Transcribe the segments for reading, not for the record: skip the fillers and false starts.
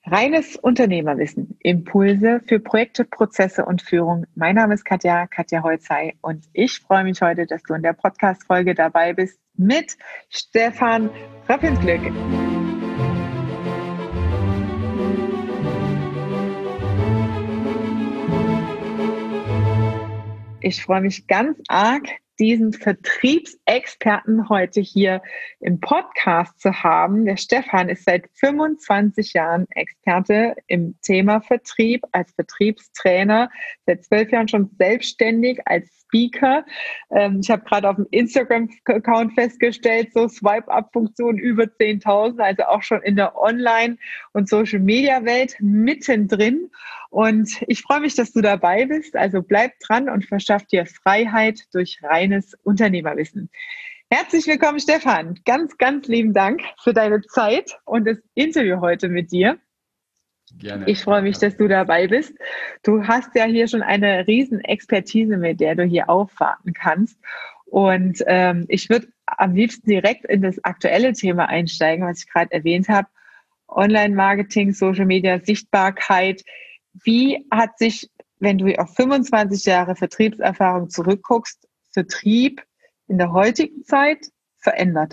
Reines Unternehmerwissen, Impulse für Projekte, Prozesse und Führung. Mein Name ist Katja Holzhey und ich freue mich heute, dass du in der Podcast-Folge dabei bist mit Stefan Röppelsglück. Ich freue mich ganz arg, diesen Vertriebsexperten heute hier im Podcast zu haben. Der Stefan ist seit 25 Jahren Experte im Thema Vertrieb, als Vertriebstrainer, seit 12 Jahren schon selbstständig als Speaker. Ich habe gerade auf dem Instagram-Account festgestellt, so Swipe-Up-Funktion über 10.000, also auch schon in der Online- und Social-Media-Welt mittendrin. Und ich freue mich, dass du dabei bist. Also bleib dran und verschaff dir Freiheit durch reines Unternehmerwissen. Herzlich willkommen, Stefan. Ganz, ganz lieben Dank für deine Zeit und das Interview heute mit dir. Gerne. Ich freue mich, dass du dabei bist. Du hast ja hier schon eine riesen Expertise, mit der du hier aufwarten kannst. Und ich würde am liebsten direkt in das aktuelle Thema einsteigen, was ich gerade erwähnt habe. Online-Marketing, Social Media, Sichtbarkeit. Wie hat sich, wenn du auf 25 Jahre Vertriebserfahrung zurückguckst, Vertrieb in der heutigen Zeit verändert?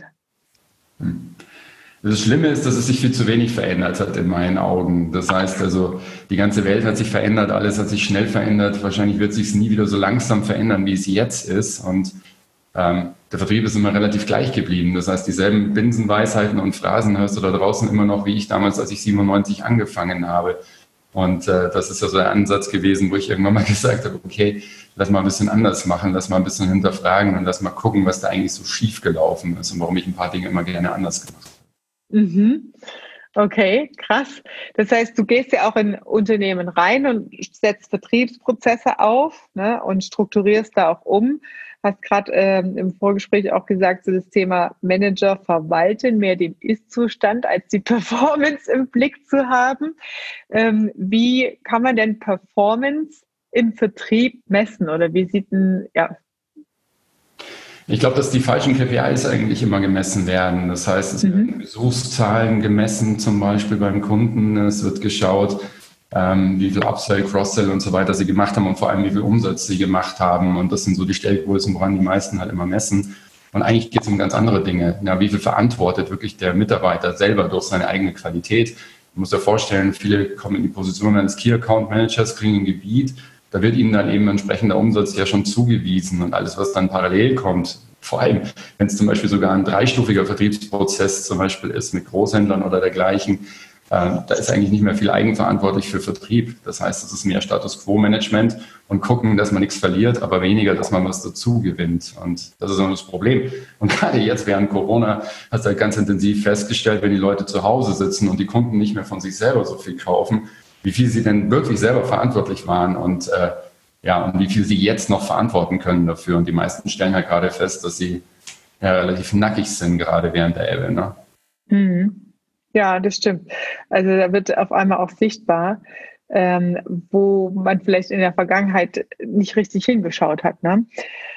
Das Schlimme ist, dass es sich viel zu wenig verändert hat in meinen Augen. Das heißt also, die ganze Welt hat sich verändert, alles hat sich schnell verändert. Wahrscheinlich wird es sich nie wieder so langsam verändern, wie es jetzt ist. Und der Vertrieb ist immer relativ gleich geblieben. Das heißt, dieselben Binsenweisheiten und Phrasen hörst du da draußen immer noch, wie ich damals, als ich 97 angefangen habe. Und das ist ja so der Ansatz gewesen, wo ich irgendwann mal gesagt habe, okay, lass mal ein bisschen anders machen, lass mal ein bisschen hinterfragen und lass mal gucken, was da eigentlich so schief gelaufen ist und warum ich ein paar Dinge immer gerne anders gemacht habe. Mhm. Okay, krass. Das heißt, du gehst ja auch in Unternehmen rein und setzt Vertriebsprozesse auf, ne, und strukturierst da auch um. Hast gerade im Vorgespräch auch gesagt, so das Thema Manager verwalten, mehr den Ist-Zustand als die Performance im Blick zu haben. Wie kann man denn Performance im Vertrieb messen oder wie sieht denn, ja? Ich glaube, dass die falschen KPIs eigentlich immer gemessen werden. Das heißt, es werden Besuchszahlen gemessen, zum Beispiel beim Kunden. Es wird geschaut, wie viel Upsell, Cross-Sell und so weiter sie gemacht haben und vor allem, wie viel Umsatz sie gemacht haben. Und das sind so die Stellgrößen, woran die meisten halt immer messen. Und eigentlich geht es um ganz andere Dinge. Ja, wie viel verantwortet wirklich der Mitarbeiter selber durch seine eigene Qualität? Man muss sich vorstellen, viele kommen in die Position eines Key Account Managers, kriegen ein Gebiet. Da wird ihnen dann eben entsprechender Umsatz ja schon zugewiesen und alles, was dann parallel kommt, vor allem, wenn es zum Beispiel sogar ein dreistufiger Vertriebsprozess zum Beispiel ist mit Großhändlern oder dergleichen, da ist eigentlich nicht mehr viel eigenverantwortlich für Vertrieb. Das heißt, es ist mehr Status-Quo-Management und gucken, dass man nichts verliert, aber weniger, dass man was dazu gewinnt. Und das ist auch das Problem. Und gerade jetzt während Corona hast du halt ganz intensiv festgestellt, wenn die Leute zu Hause sitzen und die Kunden nicht mehr von sich selber so viel kaufen, wie viel sie denn wirklich selber verantwortlich waren und und wie viel sie jetzt noch verantworten können dafür. Und die meisten stellen halt gerade fest, dass sie relativ nackig sind, gerade während der Ebbe. Ne? Mhm. Ja, das stimmt. Also da wird auf einmal auch sichtbar, wo man vielleicht in der Vergangenheit nicht richtig hingeschaut hat. Ne?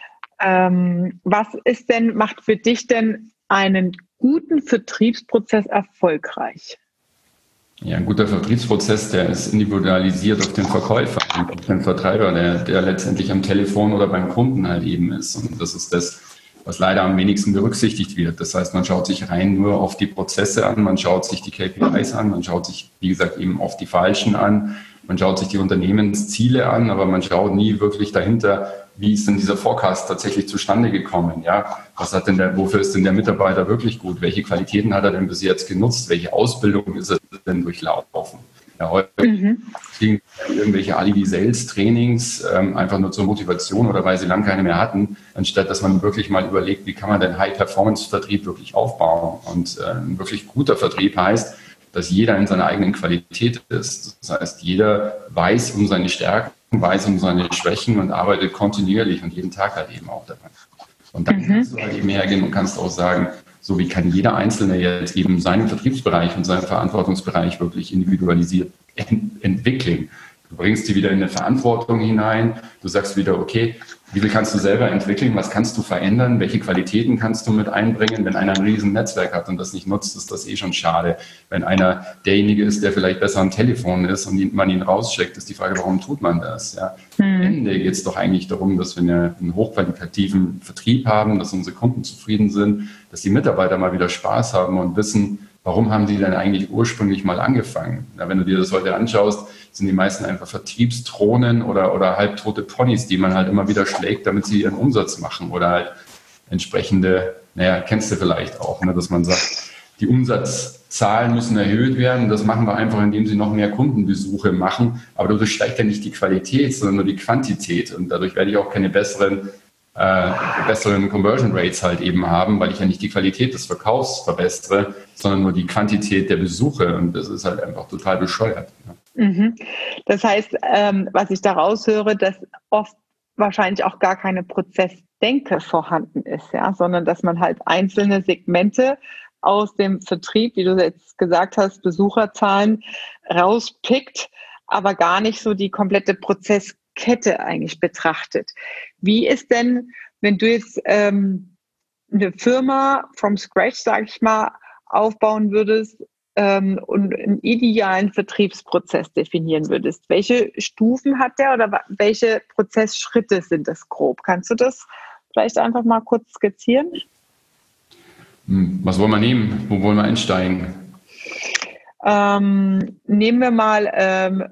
Was ist denn, macht für dich denn einen guten Vertriebsprozess erfolgreich? Ja, ein guter Vertriebsprozess, der ist individualisiert auf den Verkäufer und auf den Vertreiber, der letztendlich am Telefon oder beim Kunden halt eben ist. Und das ist das, was leider am wenigsten berücksichtigt wird. Das heißt, man schaut sich rein nur auf die Prozesse an, man schaut sich die KPIs an, man schaut sich, wie gesagt, eben auf die falschen an, man schaut sich die Unternehmensziele an, aber man schaut nie wirklich dahinter, wie ist denn dieser Forecast tatsächlich zustande gekommen? Ja, was hat denn wofür ist denn der Mitarbeiter wirklich gut? Welche Qualitäten hat er denn bis jetzt genutzt? Welche Ausbildung ist er denn durchlaufen? Ja, heute kriegen irgendwelche Alibi-Sales-Trainings einfach nur zur Motivation oder weil sie lange keine mehr hatten, anstatt dass man wirklich mal überlegt, wie kann man denn High-Performance-Vertrieb wirklich aufbauen? Und ein wirklich guter Vertrieb heißt, dass jeder in seiner eigenen Qualität ist. Das heißt, jeder weiß um seine Stärken, weiß um seine Schwächen und arbeitet kontinuierlich und jeden Tag halt eben auch daran. Und dann kannst du halt eben hergehen und kannst auch sagen, so wie kann jeder Einzelne jetzt eben seinen Vertriebsbereich und seinen Verantwortungsbereich wirklich individualisiert entwickeln. Du bringst die wieder in eine Verantwortung hinein. Du sagst wieder, okay, wie viel kannst du selber entwickeln? Was kannst du verändern? Welche Qualitäten kannst du mit einbringen? Wenn einer ein riesen Netzwerk hat und das nicht nutzt, ist das schon schade. Wenn einer derjenige ist, der vielleicht besser am Telefon ist und man ihn rausschickt, ist die Frage, warum tut man das? Ja. Am Ende geht es doch eigentlich darum, dass wir einen hochqualitativen Vertrieb haben, dass unsere Kunden zufrieden sind, dass die Mitarbeiter mal wieder Spaß haben und wissen, warum haben die denn eigentlich ursprünglich mal angefangen? Ja, wenn du dir das heute anschaust, sind die meisten einfach Vertriebsdrohnen oder halbtote Ponys, die man halt immer wieder schlägt, damit sie ihren Umsatz machen. Oder halt entsprechende, kennst du vielleicht auch, ne, dass man sagt, die Umsatzzahlen müssen erhöht werden. Das machen wir einfach, indem sie noch mehr Kundenbesuche machen. Aber dadurch steigt ja nicht die Qualität, sondern nur die Quantität. Und dadurch werde ich auch keine besseren Conversion Rates halt eben haben, weil ich ja nicht die Qualität des Verkaufs verbessere, sondern nur die Quantität der Besuche. Und das ist halt einfach total bescheuert. Mhm. Das heißt, was ich daraus höre, dass oft wahrscheinlich auch gar keine Prozessdenke vorhanden ist, ja, sondern dass man halt einzelne Segmente aus dem Vertrieb, wie du jetzt gesagt hast, Besucherzahlen rauspickt, aber gar nicht so die komplette Prozesskette eigentlich betrachtet. Wie ist denn, wenn du jetzt eine Firma from scratch, sage ich mal, aufbauen würdest und einen idealen Vertriebsprozess definieren würdest? Welche Stufen hat der oder welche Prozessschritte sind das grob? Kannst du das vielleicht einfach mal kurz skizzieren? Was wollen wir nehmen? Wo wollen wir einsteigen? Nehmen wir mal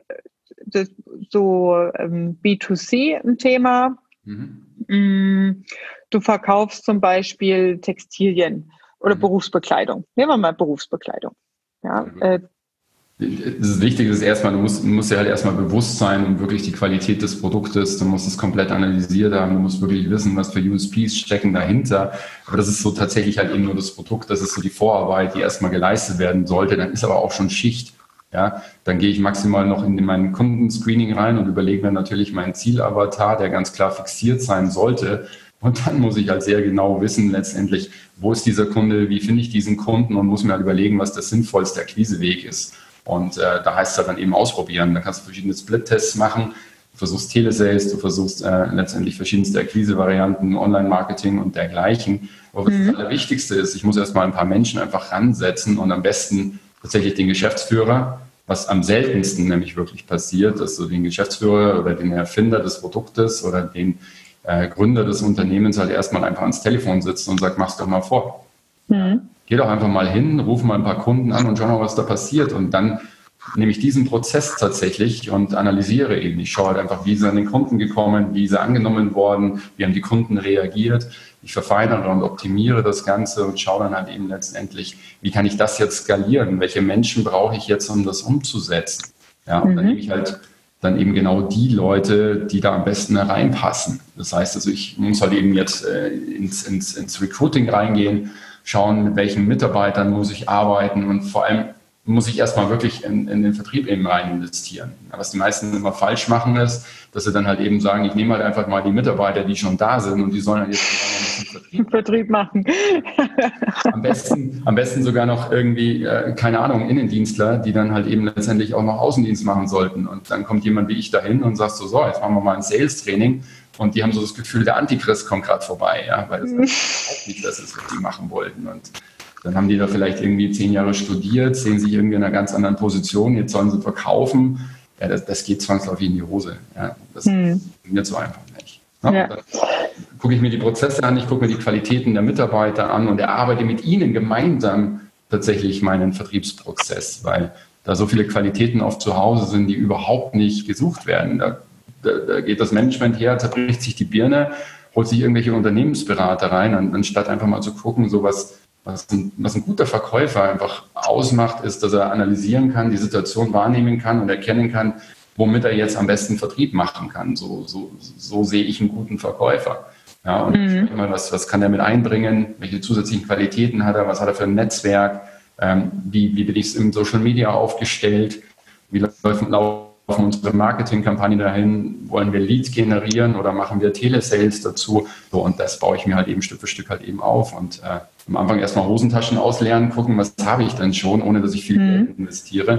B2C ein Thema. Du verkaufst zum Beispiel Textilien oder Berufsbekleidung. Nehmen wir mal Berufsbekleidung. Ja, das Wichtige ist erstmal, du musst ja halt erstmal bewusst sein und wirklich die Qualität des Produktes, du musst es komplett analysiert haben, du musst wirklich wissen, was für USPs stecken dahinter. Aber das ist so tatsächlich halt eben nur das Produkt, das ist so die Vorarbeit, die erstmal geleistet werden sollte. Dann ist aber auch schon Schicht. Ja, dann gehe ich maximal noch in mein Kundenscreening rein und überlege mir natürlich meinen Zielavatar, der ganz klar fixiert sein sollte. Und dann muss ich halt sehr genau wissen, letztendlich, wo ist dieser Kunde, wie finde ich diesen Kunden und muss mir halt überlegen, was der sinnvollste Akquiseweg ist. Und da heißt es halt dann eben ausprobieren. Da kannst du verschiedene Split-Tests machen. Du versuchst Telesales, du versuchst letztendlich verschiedenste Akquise-Varianten, Online-Marketing und dergleichen. Aber was das Allerwichtigste ist, ich muss erstmal ein paar Menschen einfach ransetzen und am besten tatsächlich den Geschäftsführer, was am seltensten nämlich wirklich passiert, dass du den Geschäftsführer oder den Erfinder des Produktes oder den Gründer des Unternehmens halt erstmal einfach ans Telefon sitzt und sagt, mach's doch mal vor. Geh doch einfach mal hin, ruf mal ein paar Kunden an und schau mal, was da passiert. Und dann nehme ich diesen Prozess tatsächlich und analysiere ihn. Ich schaue halt einfach, wie ist er an den Kunden gekommen, wie ist er angenommen worden, wie haben die Kunden reagiert. Ich verfeinere und optimiere das Ganze und schaue dann halt eben letztendlich, wie kann ich das jetzt skalieren? Welche Menschen brauche ich jetzt, um das umzusetzen? Ja, und dann nehme ich halt dann eben genau die Leute, die da am besten reinpassen. Das heißt, also ich muss halt eben jetzt ins Recruiting reingehen, schauen, mit welchen Mitarbeitern muss ich arbeiten und vor allem muss ich erstmal wirklich in den Vertrieb eben rein investieren. Was die meisten immer falsch machen ist, dass sie dann halt eben sagen, ich nehme halt einfach mal die Mitarbeiter, die schon da sind und die sollen halt jetzt ein bisschen Vertrieb machen. Am besten sogar noch irgendwie, keine Ahnung, Innendienstler, die dann halt eben letztendlich auch noch Außendienst machen sollten. Und dann kommt jemand wie ich dahin und sagt so, jetzt machen wir mal ein Sales-Training. Und die haben so das Gefühl, der Antichrist kommt gerade vorbei, ja, weil das überhaupt nicht das ist, was die machen wollten. Und dann haben die da vielleicht irgendwie 10 Jahre studiert, sehen sich irgendwie in einer ganz anderen Position, jetzt sollen sie verkaufen. Ja, das geht zwangsläufig in die Hose. Ja, das funktioniert so einfach nicht. Ja, dann gucke ich mir die Prozesse an, ich gucke mir die Qualitäten der Mitarbeiter an und erarbeite mit ihnen gemeinsam tatsächlich meinen Vertriebsprozess, weil da so viele Qualitäten oft zu Hause sind, die überhaupt nicht gesucht werden. Da geht das Management her, zerbricht sich die Birne, holt sich irgendwelche Unternehmensberater rein, anstatt einfach mal zu gucken, so was ein guter Verkäufer einfach ausmacht, ist, dass er analysieren kann, die Situation wahrnehmen kann und erkennen kann, womit er jetzt am besten Vertrieb machen kann. So sehe ich einen guten Verkäufer. Ja, und ich sage mal, was kann er mit einbringen? Welche zusätzlichen Qualitäten hat er? Was hat er für ein Netzwerk? Wie bin ich im Social Media aufgestellt? Wie laufen unsere Marketingkampagnen dahin? Wollen wir Leads generieren oder machen wir Telesales dazu? So, und das baue ich mir halt eben Stück für Stück halt eben auf. Und am Anfang erstmal Hosentaschen ausleeren, gucken, was habe ich denn schon, ohne dass ich viel Geld investiere.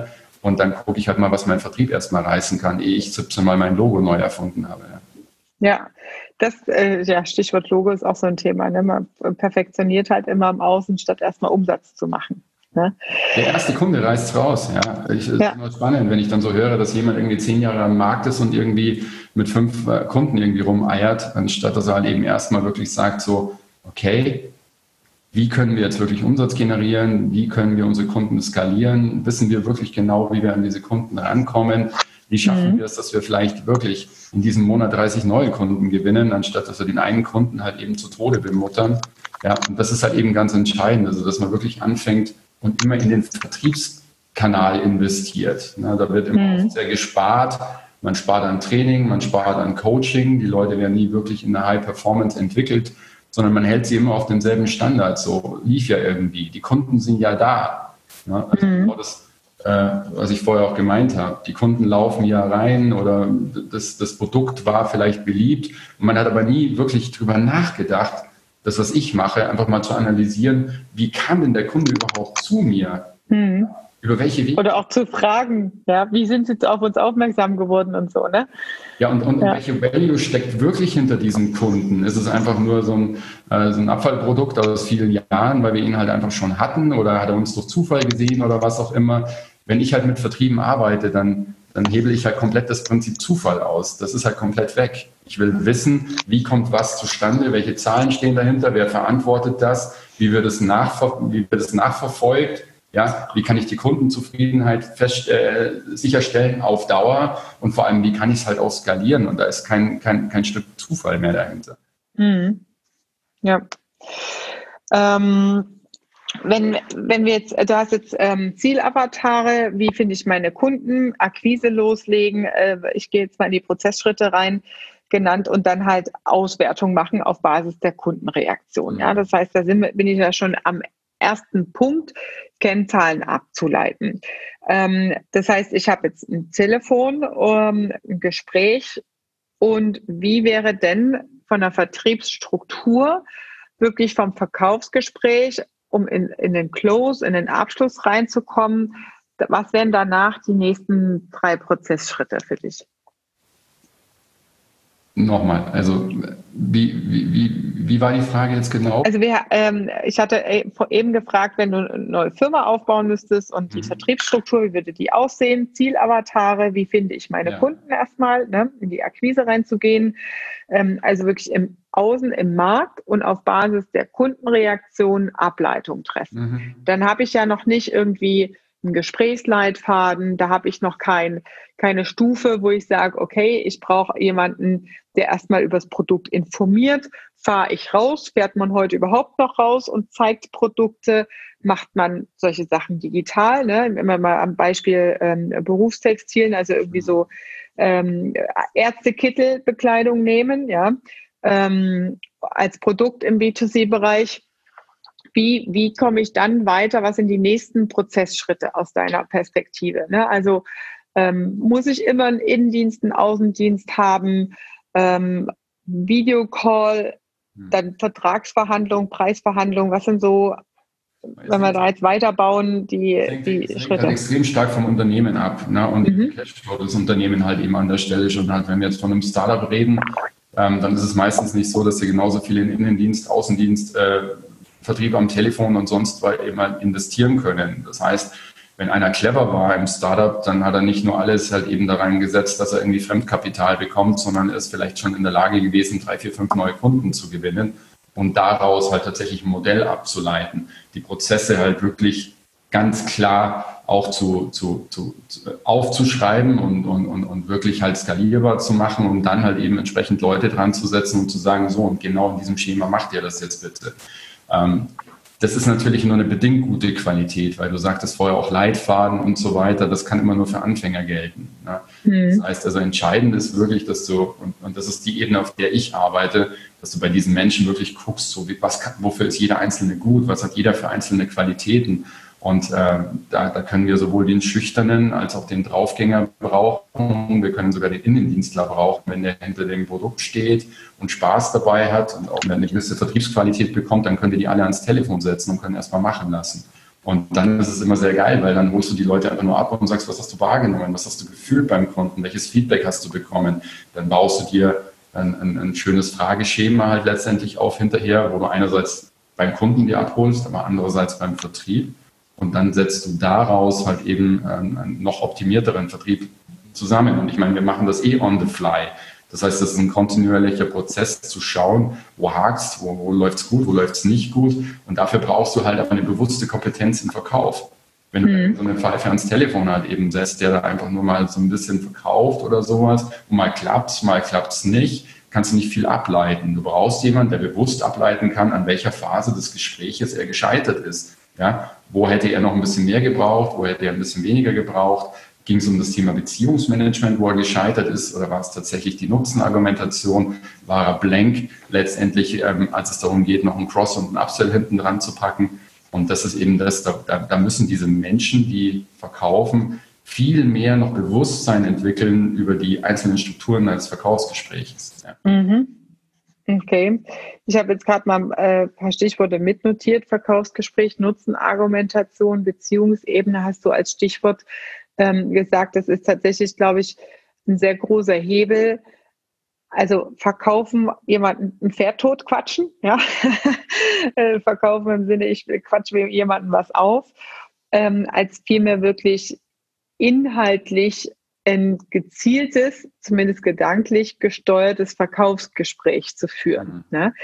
Und dann gucke ich halt mal, was mein Vertrieb erstmal reißen kann, ehe ich 17 Mal mein Logo neu erfunden habe. Ja, das Stichwort Logo ist auch so ein Thema. Ne? Man perfektioniert halt immer im Außen, statt erstmal Umsatz zu machen. Ne? Der erste Kunde reißt raus. Ja. Es ist immer spannend, wenn ich dann so höre, dass jemand irgendwie 10 Jahre am Markt ist und irgendwie mit 5 Kunden irgendwie rumeiert, anstatt dass er halt eben erstmal wirklich sagt so, okay, wie können wir jetzt wirklich Umsatz generieren? Wie können wir unsere Kunden skalieren? Wissen wir wirklich genau, wie wir an diese Kunden rankommen? Wie schaffen wir es, dass wir vielleicht wirklich in diesem Monat 30 neue Kunden gewinnen, anstatt dass wir den einen Kunden halt eben zu Tode bemuttern? Ja, und das ist halt eben ganz entscheidend, also dass man wirklich anfängt und immer in den Vertriebskanal investiert. Na, da wird immer oft sehr gespart. Man spart an Training, man spart an Coaching. Die Leute werden nie wirklich in der High Performance entwickelt, sondern man hält sie immer auf demselben Standard. So lief ja irgendwie. Die Kunden sind ja da. Ja, also genau das, was ich vorher auch gemeint habe. Die Kunden laufen ja rein oder das Produkt war vielleicht beliebt. Und man hat aber nie wirklich drüber nachgedacht, das, was ich mache, einfach mal zu analysieren, wie kam denn der Kunde überhaupt zu mir? Über welche Wege? Oder auch zu fragen, ja, wie sind Sie auf uns aufmerksam geworden und so, ne? Ja, und welche Value steckt wirklich hinter diesem Kunden? Ist es einfach nur so ein Abfallprodukt aus vielen Jahren, weil wir ihn halt einfach schon hatten oder hat er uns durch Zufall gesehen oder was auch immer? Wenn ich halt mit Vertrieben arbeite, dann hebel ich halt komplett das Prinzip Zufall aus. Das ist halt komplett weg. Ich will wissen, wie kommt was zustande, welche Zahlen stehen dahinter, wer verantwortet das, wie wird es nachverfolgt. Ja, wie kann ich die Kundenzufriedenheit sicherstellen auf Dauer und vor allem, wie kann ich es halt auch skalieren? Und da ist kein Stück Zufall mehr dahinter. Ja. Wenn wir jetzt, du hast jetzt Zielavatare, wie finde ich meine Kunden, Akquise loslegen, ich gehe jetzt mal in die Prozessschritte rein, genannt, und dann halt Auswertung machen auf Basis der Kundenreaktion. Ja, das heißt, bin ich ja schon am ersten Punkt, Kennzahlen abzuleiten. Das heißt, ich habe jetzt ein Telefon, ein Gespräch, und wie wäre denn von der Vertriebsstruktur wirklich vom Verkaufsgespräch, um in den Close, in den Abschluss reinzukommen, was wären danach die nächsten 3 Prozessschritte für dich? Nochmal, also wie war die Frage jetzt genau? Also ich hatte eben gefragt, wenn du eine neue Firma aufbauen müsstest und die Vertriebsstruktur, wie würde die aussehen? Zielavatare, wie finde ich meine Kunden erstmal, ne, in die Akquise reinzugehen? Also wirklich im Außen, im Markt und auf Basis der Kundenreaktion Ableitung treffen. Dann habe ich ja noch nicht irgendwie einen Gesprächsleitfaden, da habe ich noch keine Stufe, wo ich sage, okay, ich brauche jemanden, der erstmal über das Produkt informiert. Fahre ich raus? Fährt man heute überhaupt noch raus und zeigt Produkte? Macht man solche Sachen digital? Ne? Wenn wir mal am Beispiel Berufstextilien, also irgendwie so Ärztekittelbekleidung nehmen, ja, als Produkt im B2C-Bereich. Wie komme ich dann weiter? Was sind die nächsten Prozessschritte aus deiner Perspektive? Ne? Also muss ich immer einen Innendienst, einen Außendienst haben, Videocall, dann Vertragsverhandlung, Preisverhandlung, was sind so, wenn wir da jetzt weiterbauen, die Schritte? Das hängt halt extrem stark vom Unternehmen ab, ne? Und Cashflow das Unternehmen halt eben an der Stelle schon halt, wenn wir jetzt von einem Startup reden, dann ist es meistens nicht so, dass sie genauso viel in Innendienst, Außendienst, Vertrieb am Telefon und sonst was eben halt investieren können. Das heißt, wenn einer clever war im Startup, dann hat er nicht nur alles halt eben da reingesetzt, dass er irgendwie Fremdkapital bekommt, sondern er ist vielleicht schon in der Lage gewesen, 3, 4, 5 neue Kunden zu gewinnen und daraus halt tatsächlich ein Modell abzuleiten, die Prozesse halt wirklich ganz klar auch aufzuschreiben und wirklich halt skalierbar zu machen und dann halt eben entsprechend Leute dran zu setzen und zu sagen, so, und genau in diesem Schema macht ihr das jetzt bitte. Das ist natürlich nur eine bedingt gute Qualität, weil du sagtest vorher auch Leitfaden und so weiter, das kann immer nur für Anfänger gelten. Ne? Das heißt also, entscheidend ist wirklich, dass du, und das ist die Ebene, auf der ich arbeite, dass du bei diesen Menschen wirklich guckst, so wofür ist jeder Einzelne gut, was hat jeder für einzelne Qualitäten. Und da können wir sowohl den Schüchternen als auch den Draufgänger brauchen. Wir können sogar den Innendienstler brauchen, wenn der hinter dem Produkt steht und Spaß dabei hat und auch eine gewisse Vertriebsqualität bekommt, dann können wir die alle ans Telefon setzen und können erstmal machen lassen. Und dann ist es immer sehr geil, weil dann holst du die Leute einfach nur ab und sagst, was hast du wahrgenommen, was hast du gefühlt beim Kunden, welches Feedback hast du bekommen. Dann baust du dir ein schönes Frageschema halt letztendlich auf hinterher, wo du einerseits beim Kunden dir abholst, aber andererseits beim Vertrieb. Und dann setzt du daraus halt eben einen noch optimierteren Vertrieb zusammen. Und ich meine, wir machen das on the fly. Das heißt, das ist ein kontinuierlicher Prozess zu schauen, wo hakst, wo läuft's gut, wo läuft's nicht gut. Und dafür brauchst du halt auch eine bewusste Kompetenz im Verkauf. Wenn du so einen Pfeife ans Telefon halt eben setzt, der da einfach nur mal so ein bisschen verkauft oder sowas, und mal klappt's nicht, kannst du nicht viel ableiten. Du brauchst jemanden, der bewusst ableiten kann, an welcher Phase des Gespräches er gescheitert ist. Ja, wo hätte er noch ein bisschen mehr gebraucht, wo hätte er ein bisschen weniger gebraucht? Ging es um das Thema Beziehungsmanagement, wo er gescheitert ist, oder war es tatsächlich die Nutzenargumentation? War er blank letztendlich, als es darum geht, noch einen Cross- und einen Upsell hinten dran zu packen? Und das ist eben das, da müssen diese Menschen, die verkaufen, viel mehr noch Bewusstsein entwickeln über die einzelnen Strukturen eines Verkaufsgesprächs. Ja. Mhm. Okay. Ich habe jetzt gerade mal ein paar Stichworte mitnotiert. Verkaufsgespräch, Nutzenargumentation, Beziehungsebene hast du als Stichwort gesagt. Das ist tatsächlich, glaube ich, ein sehr großer Hebel. Also verkaufen, jemanden ein Pferd tot quatschen, ja. Verkaufen im Sinne, ich quatsche jemandem was auf, als vielmehr wirklich inhaltlich ein gezieltes, zumindest gedanklich gesteuertes Verkaufsgespräch zu führen. Ne?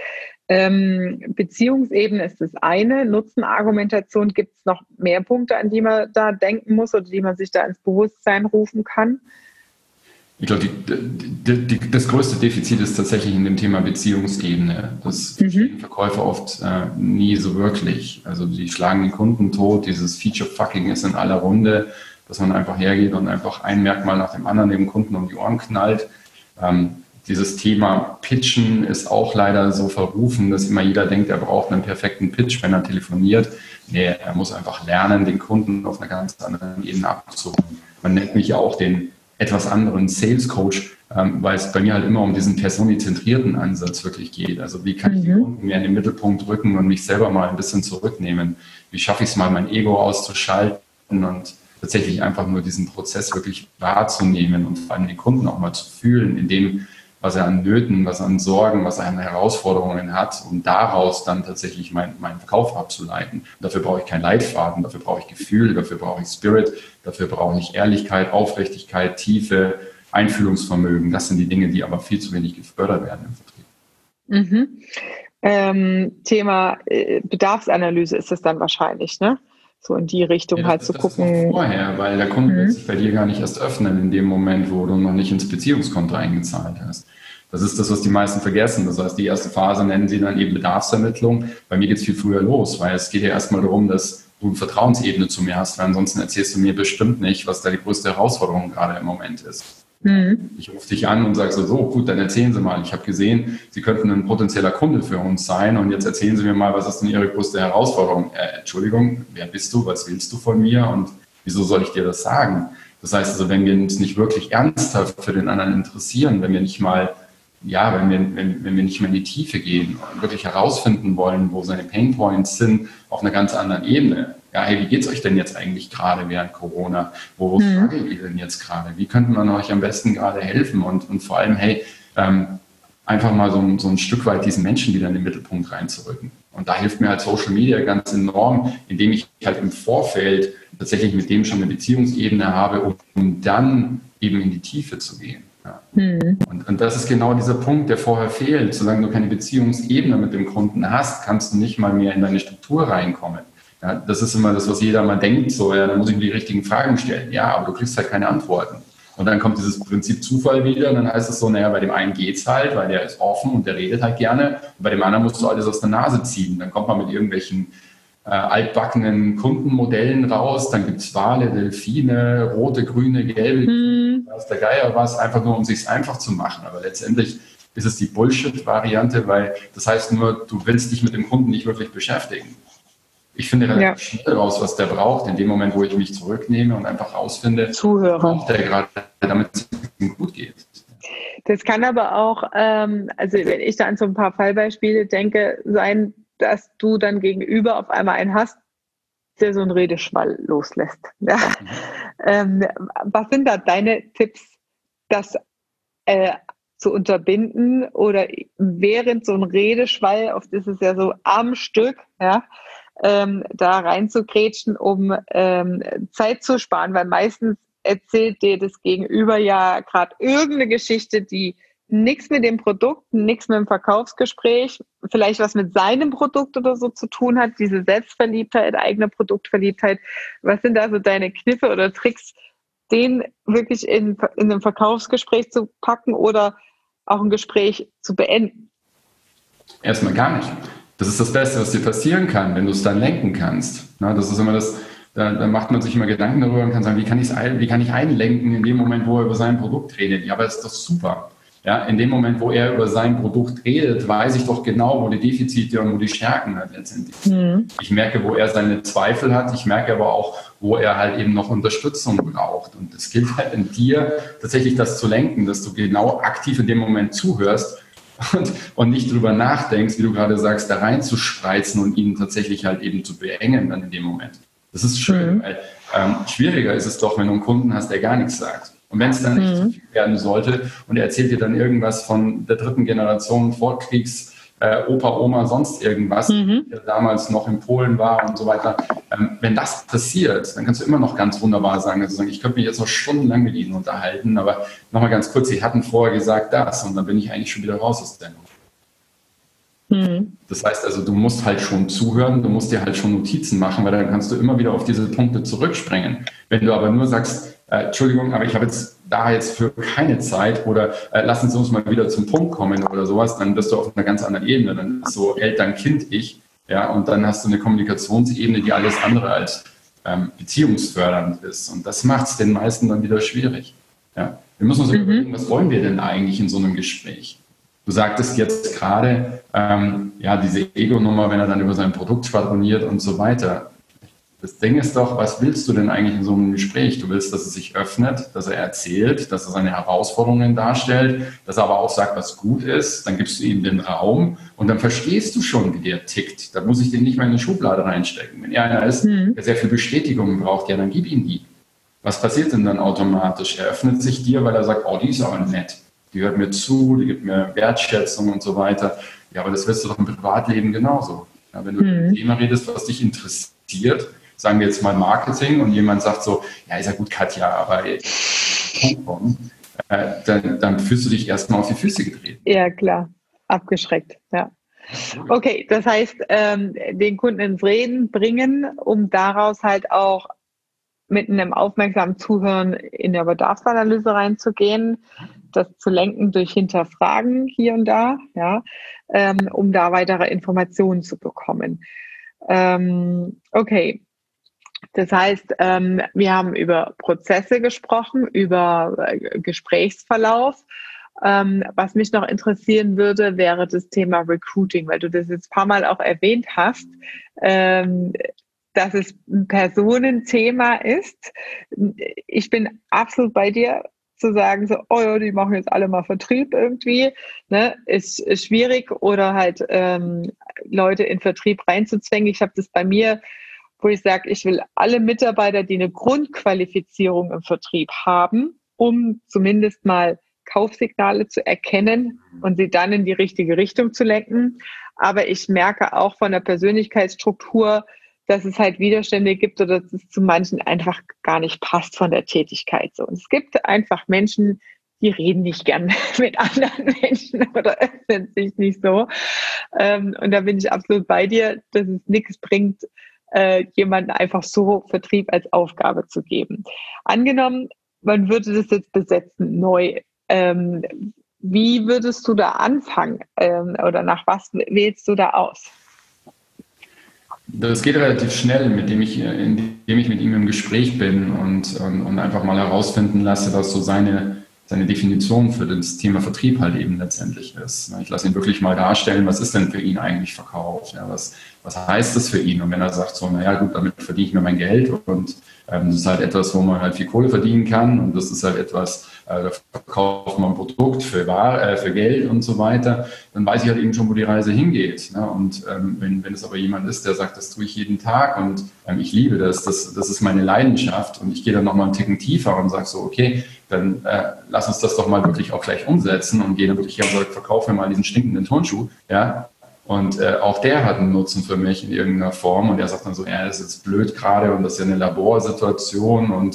Beziehungsebene ist das eine. Nutzenargumentation, gibt es noch mehr Punkte, an die man da denken muss oder die man sich da ins Bewusstsein rufen kann? Ich glaube, das größte Defizit ist tatsächlich in dem Thema Beziehungsebene. Das verstehen Verkäufer oft nie so wirklich. Also die schlagen den Kunden tot, dieses Feature-Fucking ist in aller Runde, dass man einfach hergeht und einfach ein Merkmal nach dem anderen dem Kunden um die Ohren knallt. Dieses Thema Pitchen ist auch leider so verrufen, dass immer jeder denkt, er braucht einen perfekten Pitch, wenn er telefoniert. Nee, er muss einfach lernen, den Kunden auf einer ganz anderen Ebene abzuholen. Man nennt mich ja auch den etwas anderen Sales Coach, weil es bei mir halt immer um diesen personizentrierten Ansatz wirklich geht. Also wie kann ich den Kunden mehr in den Mittelpunkt rücken und mich selber mal ein bisschen zurücknehmen? Wie schaffe ich es mal, mein Ego auszuschalten und tatsächlich einfach nur diesen Prozess wirklich wahrzunehmen und vor allem den Kunden auch mal zu fühlen, in dem, was er an Nöten, was er an Sorgen, was er an Herausforderungen hat, um daraus dann tatsächlich meinen Verkauf abzuleiten. Und dafür brauche ich keinen Leitfaden, dafür brauche ich Gefühl, dafür brauche ich Spirit, dafür brauche ich Ehrlichkeit, Aufrichtigkeit, Tiefe, Einfühlungsvermögen. Das sind die Dinge, die aber viel zu wenig gefördert werden im Vertrieb. Thema Bedarfsanalyse ist es dann wahrscheinlich, ne? So in die Richtung halt zu gucken. Vorher, weil der Kunde wird sich bei dir gar nicht erst öffnen in dem Moment, wo du noch nicht ins Beziehungskonto eingezahlt hast. Das ist das, was die meisten vergessen. Das heißt, die erste Phase nennen sie dann eben Bedarfsermittlung. Bei mir geht es viel früher los, weil es geht ja erstmal darum, dass du eine Vertrauensebene zu mir hast, weil ansonsten erzählst du mir bestimmt nicht, was da die größte Herausforderung gerade im Moment ist. Ich rufe dich an und sage so, gut, dann erzählen Sie mal. Ich habe gesehen, Sie könnten ein potenzieller Kunde für uns sein und jetzt erzählen Sie mir mal, was ist denn Ihre größte Herausforderung? Entschuldigung, wer bist du? Was willst du von mir? Und wieso soll ich dir das sagen? Das heißt also, wenn wir uns nicht wirklich ernsthaft für den anderen interessieren, wenn wir nicht mal, wenn wir nicht mehr in die Tiefe gehen und wirklich herausfinden wollen, wo seine Painpoints sind, auf einer ganz anderen Ebene. Ja, hey, wie geht's euch denn jetzt eigentlich gerade während Corona? Wo struggelt ihr denn jetzt gerade? Wie könnte man euch am besten gerade helfen? Und vor allem, hey, einfach mal so ein Stück weit diesen Menschen wieder in den Mittelpunkt reinzurücken. Und da hilft mir halt Social Media ganz enorm, indem ich halt im Vorfeld tatsächlich mit dem schon eine Beziehungsebene habe, um dann eben in die Tiefe zu gehen. Ja. Und das ist genau dieser Punkt, der vorher fehlt. Solange du keine Beziehungsebene mit dem Kunden hast, kannst du nicht mal mehr in deine Struktur reinkommen. Ja, das ist immer das, was jeder mal denkt, so, ja, dann muss ich mir die richtigen Fragen stellen. Ja, aber du kriegst halt keine Antworten. Und dann kommt dieses Prinzip Zufall wieder und dann heißt es so, naja, bei dem einen geht's halt, weil der ist offen und der redet halt gerne. Und bei dem anderen musst du alles aus der Nase ziehen. Dann kommt man mit irgendwelchen altbackenen Kundenmodellen raus. Dann gibt's Wale, Delfine, rote, grüne, gelbe, weiß der Geier was, einfach nur, um sich's einfach zu machen. Aber letztendlich ist es die Bullshit-Variante, weil das heißt nur, du willst dich mit dem Kunden nicht wirklich beschäftigen. Ich finde relativ schnell raus, was der braucht, in dem Moment, wo ich mich zurücknehme und einfach rausfinde, braucht der gerade, damit es ihm gut geht. Das kann aber auch, also wenn ich da an so ein paar Fallbeispiele denke, sein, dass du dann gegenüber auf einmal einen hast, der so einen Redeschwall loslässt. Ja. Was sind da deine Tipps, das zu unterbinden oder während so ein Redeschwall, oft ist es ja so am Stück, ja, da reinzugrätschen, um Zeit zu sparen, weil meistens erzählt dir das Gegenüber ja gerade irgendeine Geschichte, die nichts mit dem Produkt, nichts mit dem Verkaufsgespräch, vielleicht was mit seinem Produkt oder so zu tun hat, diese Selbstverliebtheit, eigene Produktverliebtheit. Was sind da so deine Kniffe oder Tricks, den wirklich in einem Verkaufsgespräch zu packen oder auch ein Gespräch zu beenden? Erstmal gar nicht. Das ist das Beste, was dir passieren kann, wenn du es dann lenken kannst. Na, das ist immer das, da macht man sich immer Gedanken darüber und kann sagen, wie kann ich einlenken in dem Moment, wo er über sein Produkt redet? Ja, aber das ist doch super. Ja, in dem Moment, wo er über sein Produkt redet, weiß ich doch genau, wo die Defizite und wo die Stärken hat letztendlich. Ich merke, wo er seine Zweifel hat. Ich merke aber auch, wo er halt eben noch Unterstützung braucht. Und es gilt halt in dir, tatsächlich das zu lenken, dass du genau aktiv in dem Moment zuhörst und nicht drüber nachdenkst, wie du gerade sagst, da reinzuspreizen und ihn tatsächlich halt eben zu beengen dann in dem Moment. Das ist schön, weil schwieriger ist es doch, wenn du einen Kunden hast, der gar nichts sagt. Und wenn es dann nicht zu viel werden sollte und er erzählt dir dann irgendwas von der 3. Generation Vorkriegs, Opa, Oma, sonst irgendwas, der damals noch in Polen war und so weiter. Wenn das passiert, dann kannst du immer noch ganz wunderbar sagen, ich könnte mich jetzt noch stundenlang mit Ihnen unterhalten, aber nochmal ganz kurz, Sie hatten vorher gesagt das und dann bin ich eigentlich schon wieder raus aus der Nummer. Das heißt also, du musst halt schon zuhören, du musst dir halt schon Notizen machen, weil dann kannst du immer wieder auf diese Punkte zurückspringen. Wenn du aber nur sagst, Entschuldigung, aber ich habe jetzt für keine Zeit oder lassen Sie uns mal wieder zum Punkt kommen oder sowas, dann bist du auf einer ganz anderen Ebene. Dann ist so Eltern-Kind-Ich, ja, und dann hast du eine Kommunikationsebene, die alles andere als beziehungsfördernd ist. Und das macht es den meisten dann wieder schwierig. Ja. Wir müssen uns überlegen, was wollen wir denn eigentlich in so einem Gespräch? Du sagtest jetzt gerade, diese Ego-Nummer, wenn er dann über sein Produkt schwadroniert und so weiter. Das Ding ist doch, was willst du denn eigentlich in so einem Gespräch? Du willst, dass er sich öffnet, dass er erzählt, dass er seine Herausforderungen darstellt, dass er aber auch sagt, was gut ist. Dann gibst du ihm den Raum und dann verstehst du schon, wie der tickt. Da muss ich den nicht mal in eine Schublade reinstecken. Wenn er einer ist, der sehr viel Bestätigung braucht, ja, dann gib ihm die. Was passiert denn dann automatisch? Er öffnet sich dir, weil er sagt, oh, die ist aber nett. Die hört mir zu, die gibt mir Wertschätzung und so weiter. Ja, aber das wirst du doch im Privatleben genauso. Ja, wenn du über ein Thema redest, was dich interessiert, sagen wir jetzt mal Marketing und jemand sagt so, ja, ist ja gut, Katja, aber dann fühlst du dich erstmal auf die Füße getreten. Ja, klar. Abgeschreckt, ja. Okay, das heißt, den Kunden ins Reden bringen, um daraus halt auch mit einem aufmerksamen Zuhören in der Bedarfsanalyse reinzugehen, das zu lenken durch Hinterfragen hier und da, ja, um da weitere Informationen zu bekommen. Okay. Das heißt, wir haben über Prozesse gesprochen, über Gesprächsverlauf. Was mich noch interessieren würde, wäre das Thema Recruiting, weil du das jetzt ein paar Mal auch erwähnt hast, dass es ein Personenthema ist. Ich bin absolut bei dir, zu sagen, so, oh ja, die machen jetzt alle mal Vertrieb irgendwie, ne, ist schwierig oder halt Leute in Vertrieb reinzuzwängen. Ich habe das bei mir, wo ich sage, ich will alle Mitarbeiter, die eine Grundqualifizierung im Vertrieb haben, um zumindest mal Kaufsignale zu erkennen und sie dann in die richtige Richtung zu lenken. Aber ich merke auch von der Persönlichkeitsstruktur, dass es halt Widerstände gibt oder dass es zu manchen einfach gar nicht passt von der Tätigkeit. So. Und es gibt einfach Menschen, die reden nicht gern mit anderen Menschen oder öffnen sich nicht so. Und da bin ich absolut bei dir, dass es nichts bringt, jemanden einfach so Vertrieb als Aufgabe zu geben. Angenommen, man würde das jetzt besetzen, neu. Wie würdest du da anfangen oder nach was wählst du da aus? Das geht relativ schnell, indem ich mit ihm im Gespräch bin und einfach mal herausfinden lasse, was so seine Definition für das Thema Vertrieb halt eben letztendlich ist. Ich lasse ihn wirklich mal darstellen, was ist denn für ihn eigentlich Verkauf? Ja, was was heißt das für ihn? Und wenn er sagt so, naja gut, damit verdiene ich mir mein Geld und das ist halt etwas, wo man halt viel Kohle verdienen kann und das ist halt etwas, da verkauft man ein Produkt für Geld und so weiter, dann weiß ich halt eben schon, wo die Reise hingeht. Ne? Und wenn es aber jemand ist, der sagt, das tue ich jeden Tag und ich liebe das ist meine Leidenschaft und ich gehe dann nochmal einen Ticken tiefer und sage so, okay, dann lass uns das doch mal wirklich auch gleich umsetzen und gehe dann wirklich her und sage, verkauf mir mal diesen stinkenden Turnschuh, ja. Und auch der hat einen Nutzen für mich in irgendeiner Form. Und er sagt dann so, ja, das ist jetzt blöd gerade und das ist ja eine Laborsituation und